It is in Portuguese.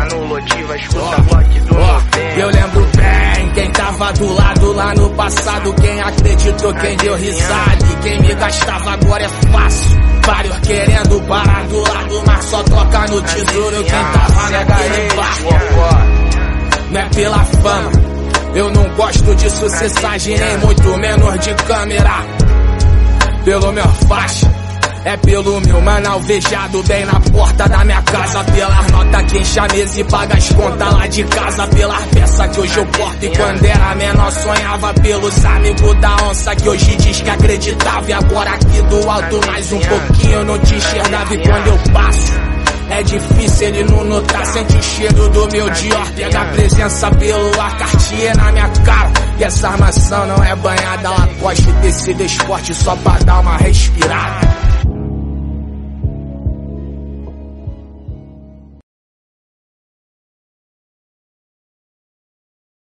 lá no Lotiva, escuta rock do Norte. Eu lembro bem quem tava do lado lá no passado, quem acreditou, quem deu risada e quem me gastava agora é fácil. Vários querendo parar do lado, mas só toca no tesouro quem tava naquele barco. Não é pela fama, eu não gosto de sucessagem, nem muito menos de câmera. Pelo meu faixa, é pelo meu mano alvejado bem na porta da minha casa. Pelas notas que enche a mesa e paga as contas lá de casa. Pelas peças que hoje eu porto e quando era menor sonhava. Pelos amigos da onça que hoje diz que acreditava. E agora aqui do alto mais um pouquinho eu não te enxergava. E quando eu passo é difícil ele não notar. Sente o cheiro do meu Dior, pega a presença pelo ar, Cartier na minha cara. E essa armação não é banhada Lacoste, tecido esporte só pra dar uma respirada.